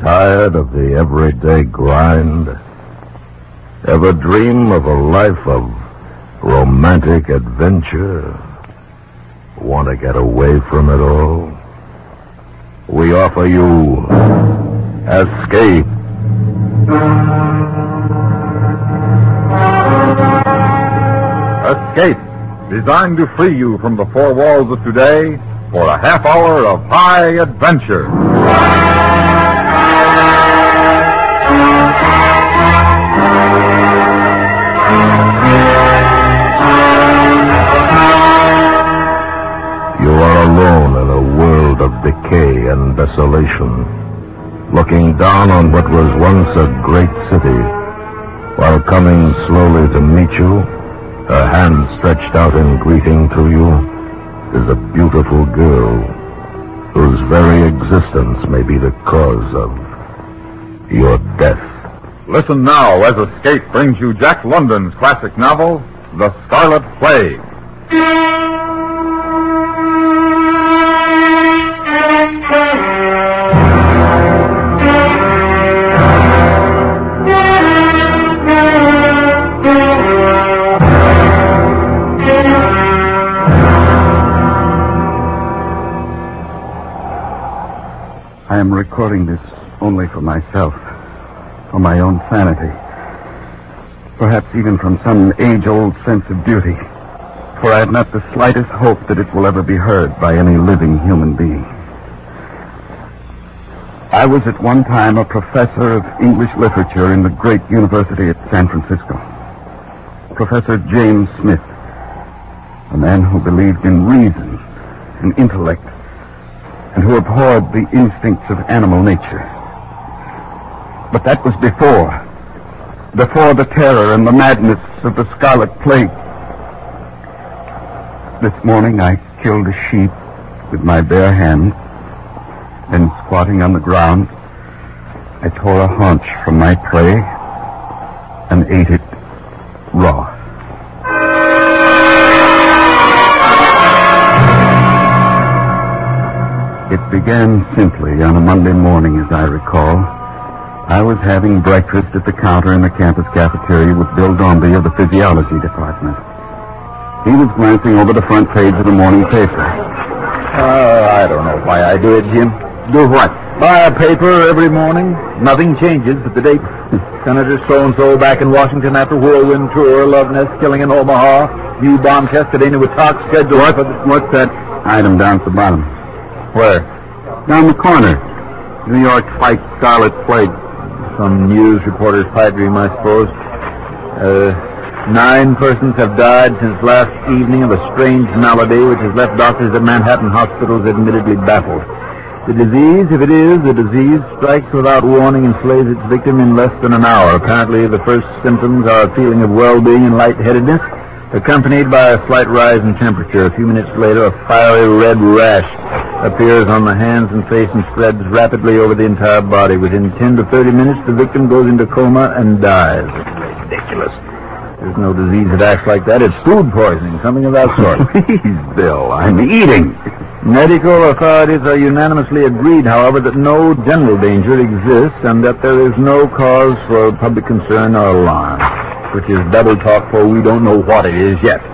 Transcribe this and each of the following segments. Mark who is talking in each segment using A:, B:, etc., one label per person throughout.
A: Tired of the everyday grind? Ever dream of a life of romantic adventure? Want to get away from it all? We offer you Escape.
B: Escape, designed to free you from the four walls of today for a half hour of high adventure.
A: You are alone in a world of decay and desolation, looking down on what was once a great city, while coming slowly to meet you, her hand stretched out in greeting to you, is a beautiful girl whose very existence may be the cause of your death.
B: Listen now as Escape brings you Jack London's classic novel, The Scarlet Plague.
C: I am recording this only for myself, for my own sanity, perhaps even from some age-old sense of duty, for I have not the slightest hope that it will ever be heard by any living human being. I was at one time a professor of English literature in the great university at San Francisco, Professor James Smith, a man who believed in reason and intellect, and who abhorred the instincts of animal nature. But that was before the terror and the madness of the Scarlet Plague. This morning I killed a sheep with my bare hands, then squatting on the ground, I tore a haunch from my prey and ate it raw. It began simply on a Monday morning, as I recall. I was having breakfast at the counter in the campus cafeteria with Bill Dombey of the physiology department. He was glancing over the front page of the morning paper.
D: I don't know why I do it, Jim. Do what? Buy a paper every morning. Nothing changes but the date. Senator so-and-so back in Washington after whirlwind tour, love nest killing in Omaha, new bomb test at Eniwetok scheduled.
C: What's that item down at the bottom?
D: Where?
C: Down the corner. New York fight Scarlet Plague.
D: Some news reporter's pipe dream, I suppose. 9 persons have died since last evening of a strange malady which has left doctors at Manhattan hospitals admittedly baffled. The disease, if it is a disease, strikes without warning and slays its victim in less than an hour. Apparently, the first symptoms are a feeling of well-being and lightheadedness, accompanied by a slight rise in temperature. A few minutes later, a fiery red rash appears on the hands and face and spreads rapidly over the entire body. Within 10 to 30 minutes, the victim goes into coma and dies. Ridiculous. There's no disease that acts like that. It's food poisoning, something of that sort.
C: Please, Bill, I'm eating.
D: Medical authorities are unanimously agreed, however, that no general danger exists and that there is no cause for public concern or alarm, which is double talk, for we don't know what it is yet.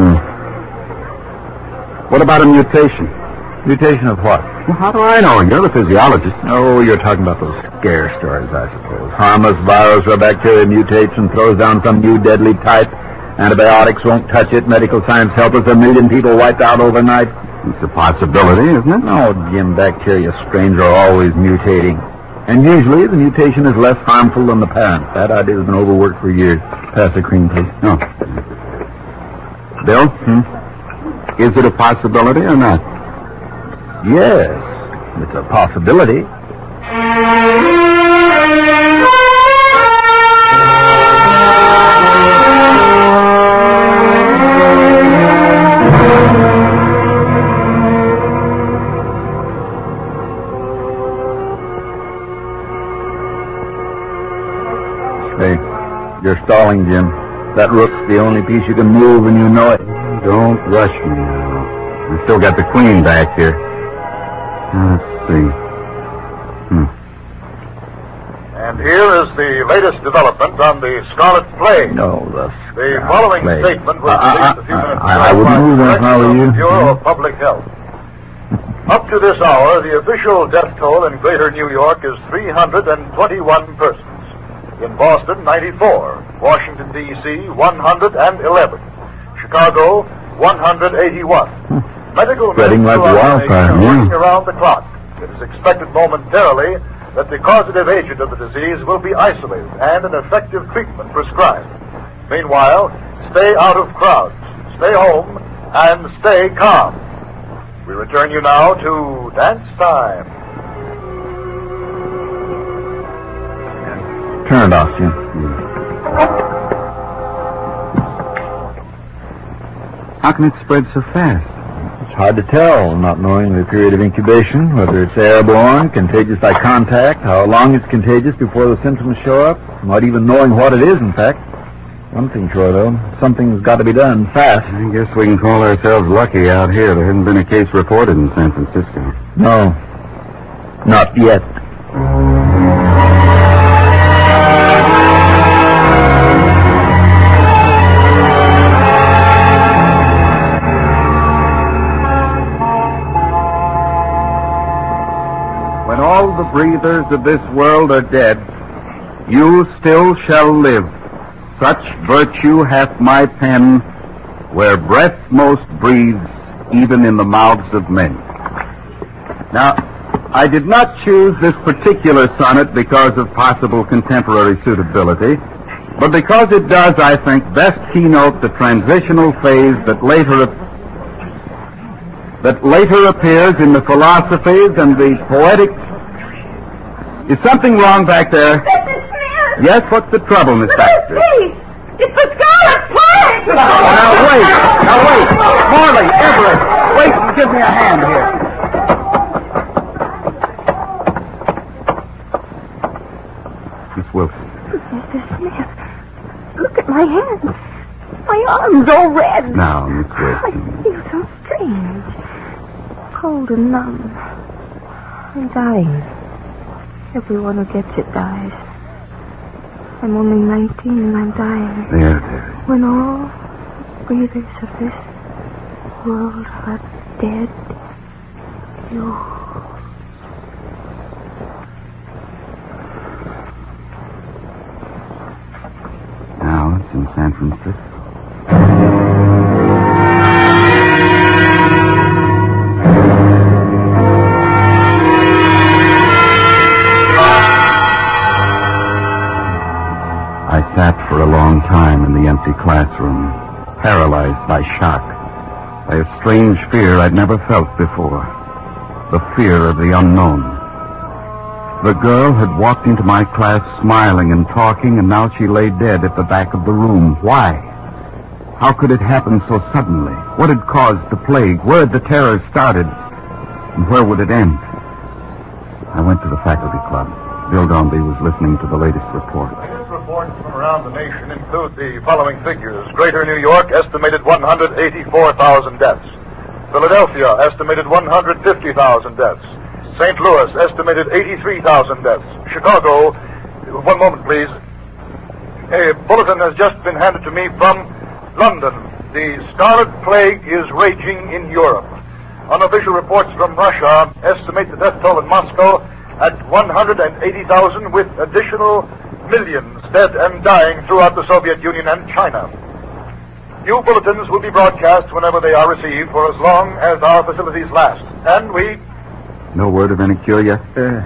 C: What about a mutation?
D: Mutation of what?
C: Well, how do I know? You're the physiologist.
D: Oh, you're talking about those scare stories, I suppose. Harmless virus or bacteria mutates and throws down some new deadly type. Antibiotics won't touch it. Medical science help us. 1 million people wiped out overnight.
C: It's a possibility, isn't it?
D: No, Jim, bacteria strains are always mutating. And usually the mutation is less harmful than the parent. That idea's been overworked for years. Pass the cream, please.
C: Oh. Bill? Is it a possibility or not?
D: Yes, it's a possibility. Hey, you're stalling, Jim. That rook's the only piece you can move, and you know it.
C: Don't rush me now. We've still got the queen back here. Let's see.
B: And here is the latest development on the Scarlet Plague.
D: No,
B: the following statement was released a few minutes ago.
D: I would move that if I were you.
B: Bureau of Public Health. Up to this hour, the official death toll in Greater New York is 321 persons. In Boston, 94. Washington, D.C., 111. Chicago, 181. Medical men
D: like wildfire,
B: are working around the clock. It is expected momentarily that the causative agent of the disease will be isolated and an effective treatment prescribed. Meanwhile, stay out of crowds, stay home, and stay calm. We return you now to Dance Time.
D: Turn it off, Jim.
C: How can it spread so fast?
D: It's hard to tell, not knowing the period of incubation, whether it's airborne, contagious by contact, how long it's contagious before the symptoms show up, not even knowing what it is, in fact. One thing sure, though, something's got to be done fast.
C: I guess we can call ourselves lucky out here. There hasn't been a case reported in San Francisco.
D: No, not yet.
C: When all the breathers of this world are dead, you still shall live. Such virtue hath my pen, where breath most breathes, even in the mouths of men. Now, I did not choose this particular sonnet because of possible contemporary suitability, but because it does, I think, best keynote the transitional phase that later appears in the philosophies and the poetics. Is something wrong back there? Yes, what's the trouble, Miss Baxter?
E: It's the Scarlet Plague!
C: Now, wait! Morley, Everett, wait and give me a hand here. Miss Wilson.
E: Mr. Smith, look at my hands. My arms all red.
C: Now, Miss
E: I
C: Wilson.
E: feel so strange. Cold and numb. I'm dying. Everyone who gets it dies. I'm only 19 and I'm dying.
C: There.
E: When all breathers of this world are dead, you...
C: Now it's in San Francisco. I sat for a long time in the empty classroom, paralyzed by shock, by a strange fear I'd never felt before, the fear of the unknown. The girl had walked into my class smiling and talking, and now she lay dead at the back of the room. Why? How could it happen so suddenly? What had caused the plague? Where had the terror started? And where would it end? I went to the faculty club. Bill Dombey was listening to the latest report.
B: Reports from around the nation include the following figures. Greater New York, estimated 184,000 deaths. Philadelphia, estimated 150,000 deaths. St. Louis, estimated 83,000 deaths. Chicago, one moment, please. A bulletin has just been handed to me from London. The Scarlet Plague is raging in Europe. Unofficial reports from Russia estimate the death toll in Moscow at 180,000, with additional millions dead and dying throughout the Soviet Union and China. New bulletins will be broadcast whenever they are received for as long as our facilities last. And we...
C: No word of any cure yet?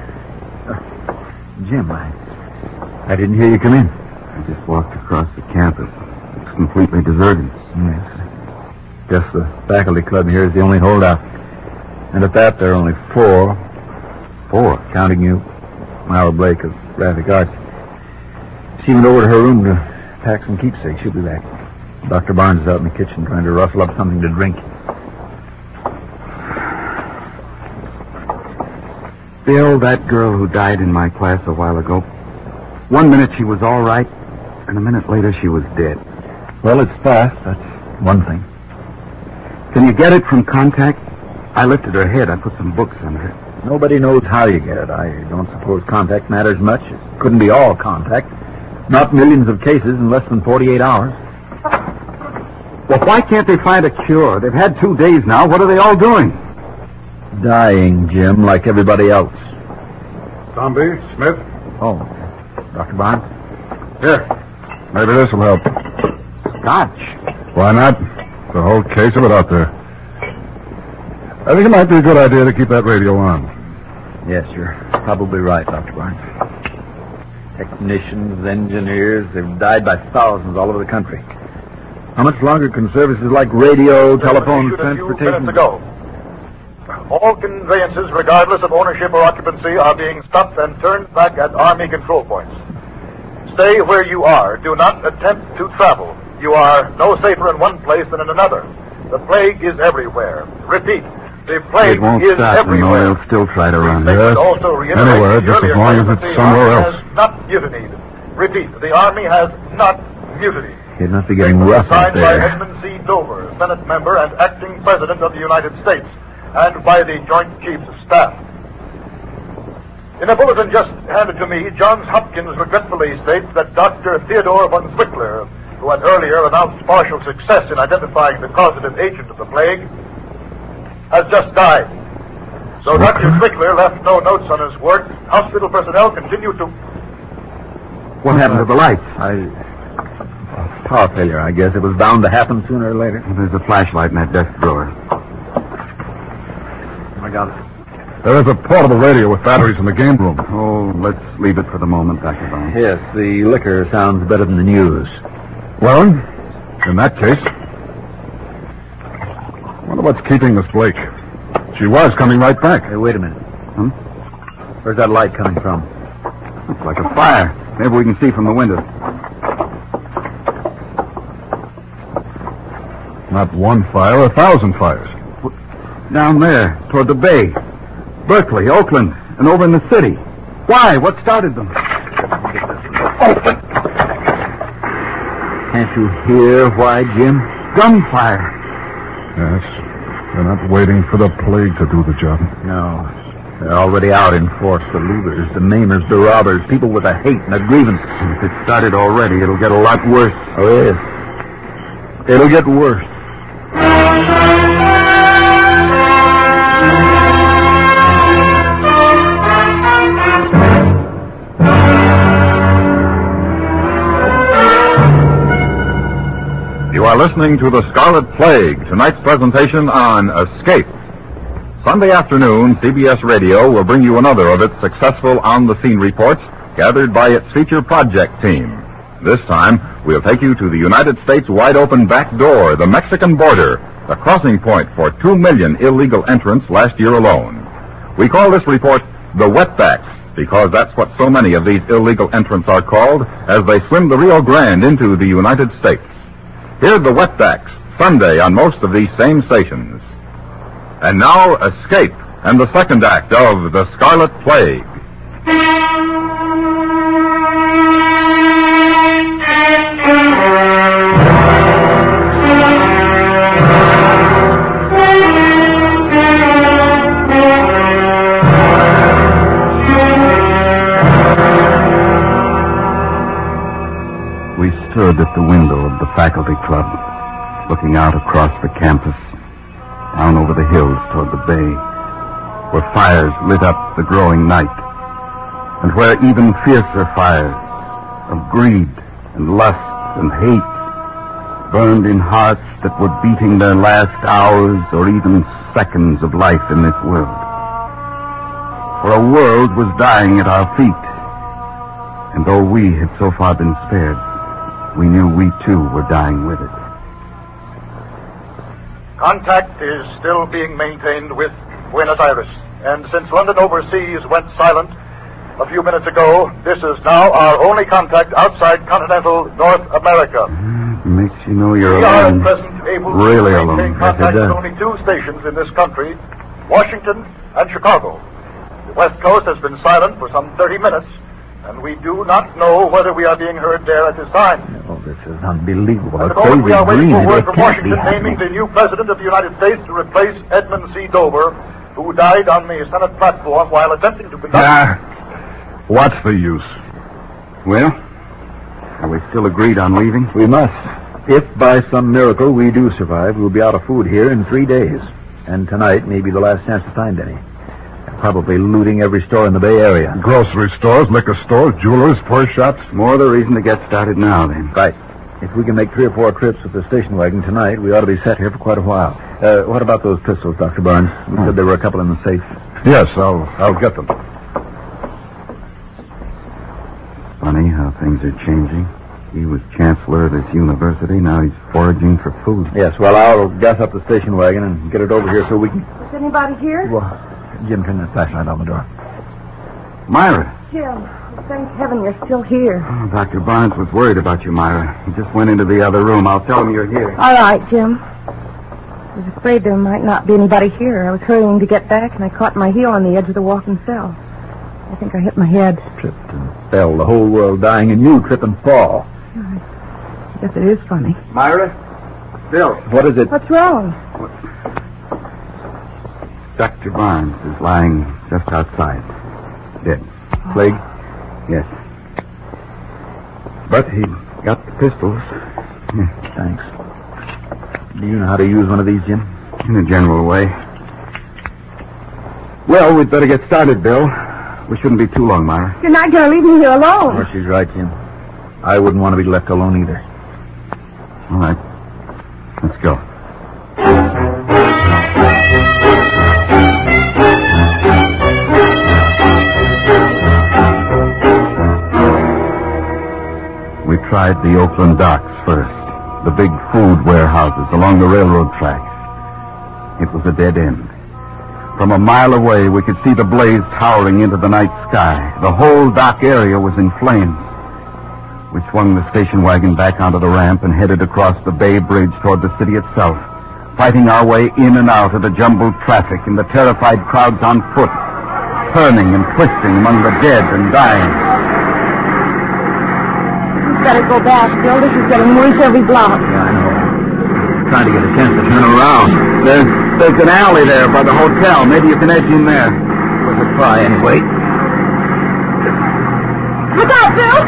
D: Jim, I didn't hear you come in.
C: I just walked across the campus. It's completely deserted.
D: Yes. Guess the faculty club here is the only holdout. And at that, there are only 4. 4? Counting you, Myra Blake of Graphic Arts. She went over to her room to pack some keepsakes. She'll be back. Dr. Barnes is out in the kitchen trying to rustle up something to drink.
C: Bill, that girl who died in my class a while ago, 1 minute she was all right, and a minute later she was dead.
D: Well, it's fast. That's one thing.
C: Can you get it from contact? I lifted her head. I put some books on her.
D: Nobody knows how you get it. I don't suppose contact matters much. It's couldn't be all contact. Not millions of cases in less than 48 hours.
C: Well, why can't they find a cure? They've had 2 days now. What are they all doing?
D: Dying, Jim, like everybody else.
B: Zombie, Smith.
D: Oh, Dr. Barnes?
B: Here. Maybe this will help.
C: Scotch.
B: Why not? The whole case of it out there. I think it might be a good idea to keep that radio on.
D: Yes, you're probably right, Dr. Barnes. Technicians, engineers, they've died by thousands all over the country. How much longer can services like radio, telephone, transportation...
B: A few minutes ago. All conveyances, regardless of ownership or occupancy, are being stopped and turned back at Army control points. Stay where you are. Do not attempt to travel. You are no safer in one place than in another. The plague is everywhere. Repeat, the plague
C: It won't
B: is
C: stop,
B: everywhere.
C: they'll still try to run.
B: Yes. Also
A: Anywhere, just as long as it's somewhere else.
B: Has not mutinied. Repeat, the Army has not mutinied.
D: It must be getting rough out
B: Signed by
D: there.
B: Edmund C. Dover, Senate member and acting President of the United States, and by the Joint Chiefs of Staff. In a bulletin just handed to me, Johns Hopkins regretfully states that Dr. Theodore von Zwickler, who had earlier announced partial success in identifying the causative agent of the plague, has just died. So Dr. Zwickler left no notes on his work. Hospital personnel continue to...
C: What happened to the lights?
D: Power failure, I guess. It was bound to happen sooner or later.
C: There's a flashlight in that desk drawer.
D: I got it.
A: There is a portable radio with batteries in the game room.
C: Oh, let's leave it for the moment, Dr. Barnes.
D: Yes, the liquor sounds better than the news.
A: Well, in that case, I wonder what's keeping Miss Blake. She was coming right back.
D: Hey, wait a minute. Where's that light coming from?
C: It's like a fire. Maybe we can see from the window.
A: Not one fire, 1,000 fires.
C: Down there, toward the bay. Berkeley, Oakland, and over in the city. Why? What started them?
D: Can't you hear why, Jim?
C: Gunfire.
A: Yes. They're not waiting for the plague to do the job.
D: No. They're already out in force. The looters, the maimers, the robbers, people with a hate and a grievance.
C: If it started already, it'll get a lot worse.
D: Oh, yes. It'll get worse.
A: You are listening to The Scarlet Plague, tonight's presentation on Escape. Sunday afternoon, CBS Radio will bring you another of its successful on-the-scene reports gathered by its feature project team. This time, we'll take you to the United States wide-open back door, the Mexican border, the crossing point for 2 million illegal entrants last year alone. We call this report the Wetbacks, because that's what so many of these illegal entrants are called as they swim the Rio Grande into the United States. Hear the Wetbacks, Sunday on most of these same stations. And now, Escape, and the second act of The Scarlet Plague.
C: We stood at the window of the faculty club, looking out across the campus, down over the hills toward the bay, where fires lit up the growing night, and where even fiercer fires of greed and lust and hate burned in hearts that were beating their last hours or even seconds of life in this world. For a world was dying at our feet, and though we had so far been spared, we knew we too were dying with it.
B: Contact is still being maintained with Buenos Aires, and since London Overseas went silent a few minutes ago, this is now our only contact outside continental North America.
C: Makes you know you're
B: We are
C: alone.
B: at present able
C: Really
B: to maintain
C: alone.
B: contact
C: Yes, it
B: with
C: does.
B: only 2 stations in this country, Washington and Chicago. The West Coast has been silent for some 30 minutes, and we do not know whether we are being heard there at this time.
D: Oh, this is unbelievable.
B: At
D: A
B: the moment, we
D: crazy
B: are waiting
D: dream.
B: for word
D: It
B: from
D: can't be
B: Washington naming the
D: happening.
B: new President of the United States to replace Edmund C. Dover, who died on the Senate platform while attempting to conduct...
A: What's the use?
C: Well, are we still agreed on leaving?
D: We must. If by some miracle we do survive, we'll be out of food here in 3 days. And tonight may be the last chance to find any. Probably looting every store in the Bay Area.
B: Grocery stores, liquor stores, jewelers, fur shops.
C: More the reason to get started now, then.
D: Right. If we can make 3 or 4 trips with the station wagon tonight, we ought to be set here for quite a while. What about those pistols, Dr. Barnes? You said there were a couple in the safe.
B: Yes, I'll get them.
C: Funny how things are changing. He was chancellor of this university. Now he's foraging for food.
D: Yes, well, I'll gas up the station wagon and get it over here so we can...
E: Is anybody here?
D: Well, Jim, turn that flashlight on the door.
C: Myra.
E: Jim, thank heaven you're still here.
C: Oh, Dr. Barnes was worried about you, Myra. He just went into the other room. I'll tell him you're here.
E: All right, Jim. I was afraid there might not be anybody here. I was hurrying to get back, and I caught my heel on the edge of the walk-in cell. I think I hit my head.
D: Tripped and fell, the whole world dying, and you trip and fall.
E: I guess it is funny.
C: Myra? Bill.
D: What is it?
E: What's wrong?
C: Dr. Barnes is lying just outside. Dead.
D: Plague?
C: Yes. But he got the pistols.
D: Yeah, thanks. Do you know how to use one of these, Jim?
C: In a general way. Well, we'd better get started, Bill. We shouldn't be too long, Myra.
E: You're not going to leave me here alone.
D: Oh, she's right, Jim. I wouldn't want to be left alone either.
C: All right. Let's go. We tried the Oakland docks first, the big food warehouses along the railroad tracks. It was a dead end. From a mile away, we could see the blaze towering into the night sky. The whole dock area was in flames. We swung the station wagon back onto the ramp and headed across the Bay Bridge toward the city itself, fighting our way in and out of the jumbled traffic and the terrified crowds on foot, turning and twisting among the dead and dying.
E: You've got to go back, Bill. This is getting worse every block.
D: Yeah, I know. Trying to get a chance to turn around.
C: There's an alley there by the hotel. Maybe you can edge in there.
D: Worth a try, anyway.
E: Look out, Bill!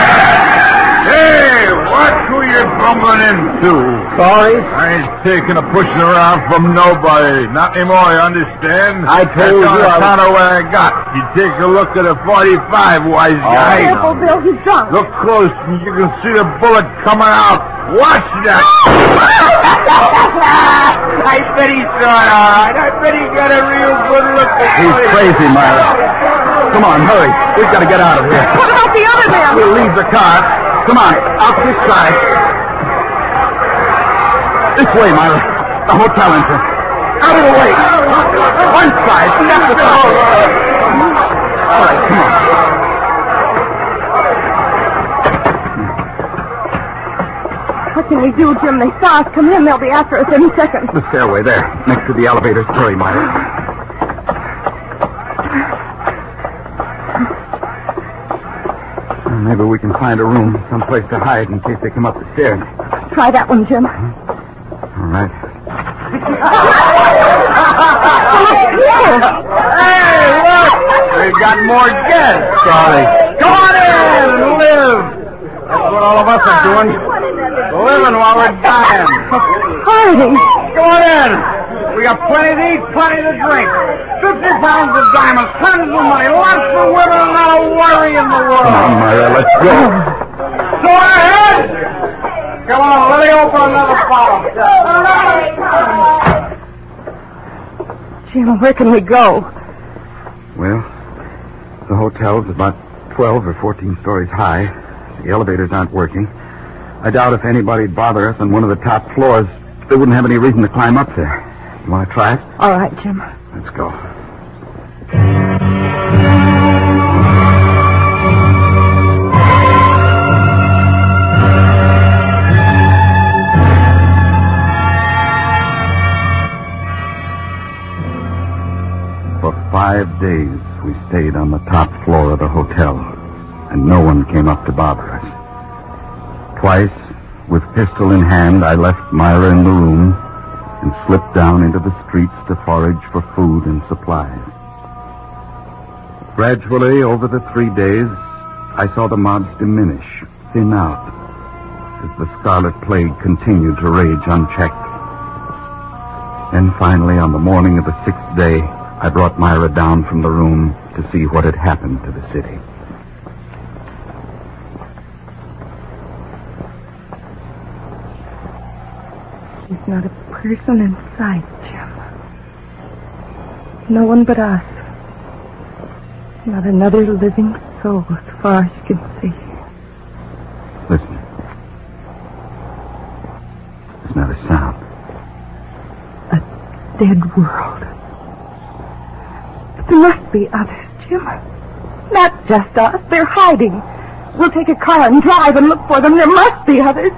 B: Hey, watch who you're bumping into.
D: Sorry?
B: I ain't taking a pushing around from nobody. Not anymore, you understand?
D: I told
B: That's
D: you
B: on account of what I got. You take a look at a 45, wise guy.
E: Careful, Bill. He's drunk.
B: Look close, and you can see the bullet coming out. Watch that.
F: I bet he saw it all right. I bet he got a real good look at
C: He's crazy, Myra. Come on, hurry. We've got to get out of here.
E: What about the other man?
C: We'll leave the car. Come on, out this side. This way, Myra. The hotel entrance. Out of the way. One side. That's the door. All right, come on.
E: What can we do, Jim? They saw us come in. They'll be after us any second.
C: The stairway there, next to the elevators. Hurry, Myra. Maybe we can find a room, someplace to hide in case they come up the stairs.
E: Try that one, Jim.
C: All right.
F: Hey, look! They got more guests.
C: Sorry.
F: Come on in and live. That's what all of us are doing. Living while we're dying.
E: Hiding.
F: Come on in. We got plenty to eat, plenty to drink. 50 pounds of diamonds, tons of money, lots of women, and not a worry in the world.
C: Come on, Myra, let's go.
F: Go ahead. Come on, let me open another bottle.
E: Jim, where can we go?
C: Well, the hotel's about 12 or 14 stories high. The elevators aren't working. I doubt if anybody'd bother us on one of the top floors. They wouldn't have any reason to climb up there. You want to try it?
E: All right, Jim.
C: Let's go. For 5 days, we stayed on the top floor of the hotel, and no one came up to bother us. Twice, with pistol in hand, I left Myra in the room and slipped down into the streets to forage for food and supplies. Gradually, over the 3 days, I saw the mobs diminish, thin out, as the scarlet plague continued to rage unchecked. Then finally, on the morning of the 6th day, I brought Myra down from the room to see what had happened to the city.
E: There's not a person in sight, Jim. No one but us. Not another living soul as far as you can see.
C: Listen. There's not a sound.
E: A dead world. There must be others, Jim. Not just us. They're hiding. We'll take a car and drive and look for them. There must be others.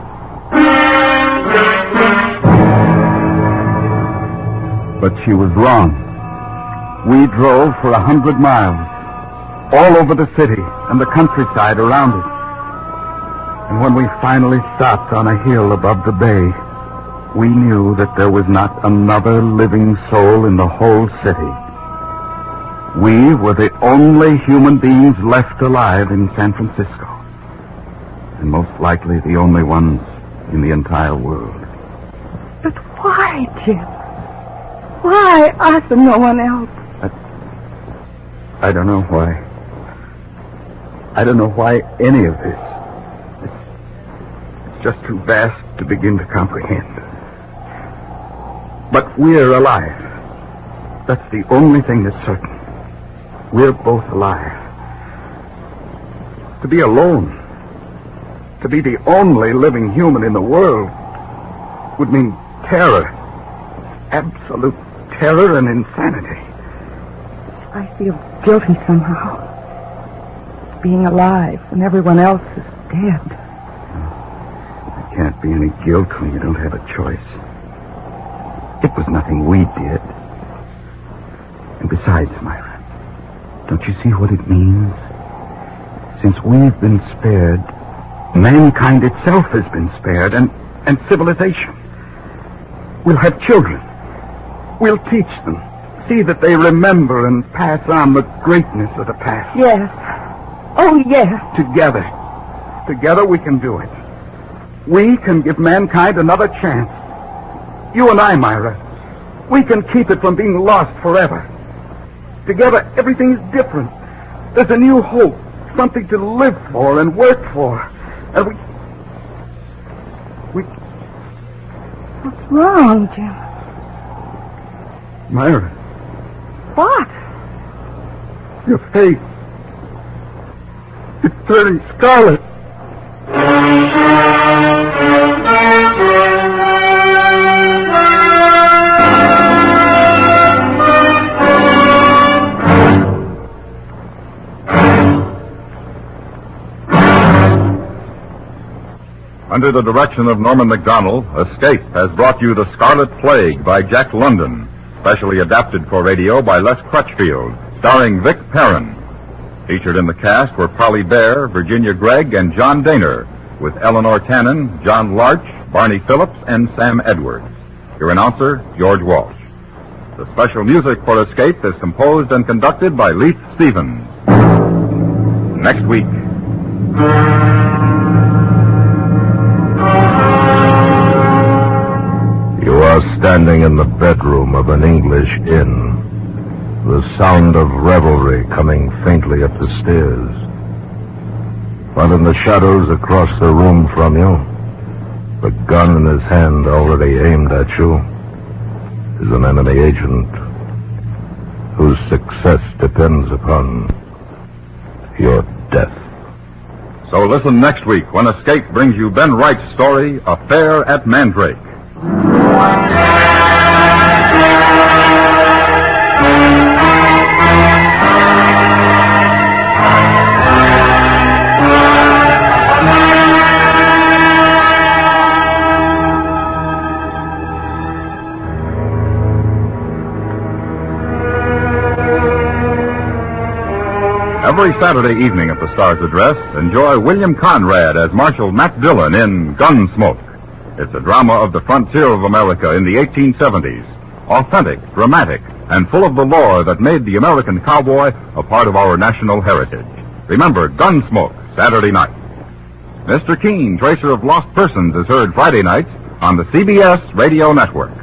C: But she was wrong. We drove for 100 miles, all over the city and the countryside around it. And when we finally stopped on a hill above the bay, we knew that there was not another living soul in the whole city. We were the only human beings left alive in San Francisco, and most likely the only ones in the entire world.
E: But why, Jim? Why us and no one else?
C: I don't know why. I don't know why any of this. It's just too vast to begin to comprehend. But we're alive. That's the only thing that's certain. We're both alive. To be alone, to be the only living human in the world, would mean terror. Absolute terror and insanity.
E: I feel guilty somehow. Being alive when everyone else is dead.
C: There can't be any guilt when you don't have a choice. It was nothing we did. And besides, Myra, don't you see what it means? Since we've been spared, mankind itself has been spared, and civilization. We'll have children. We'll teach them. See that they remember and pass on the greatness of the past.
E: Yes. Oh, yes.
C: Together. Together we can do it. We can give mankind another chance. You and I, Myra. We can keep it from being lost forever. Together, everything is different. There's a new hope. Something to live for and work for. And we...
E: What's wrong, Jim?
C: Myra.
E: What?
C: Your face. It's turning scarlet.
B: Under the direction of Norman Macdonald, Escape has brought you The Scarlet Plague by Jack London, specially adapted for radio by Les Crutchfield, starring Vic Perrin. Featured in the cast were Polly Bear, Virginia Gregg, and John Daner, with Eleanor Tannen, John Larch, Barney Phillips, and Sam Edwards. Your announcer, George Walsh. The special music for Escape is composed and conducted by Leith Stevens. Next week.
A: You are standing in the bedroom of an English inn, the sound of revelry coming faintly up the stairs. But in the shadows across the room from you, the gun in his hand already aimed at you, is an enemy agent whose success depends upon your death.
B: So listen next week when Escape brings you Ben Wright's story, Affair at Mandrake. Every Saturday evening at the Star's Address, enjoy William Conrad as Marshal Matt Dillon in Gunsmoke. It's a drama of the frontier of America in the 1870s. Authentic, dramatic, and full of the lore that made the American cowboy a part of our national heritage. Remember Gunsmoke,
G: Saturday night. Mr. Keene, Tracer of Lost Persons, is heard Friday nights on the CBS Radio Network.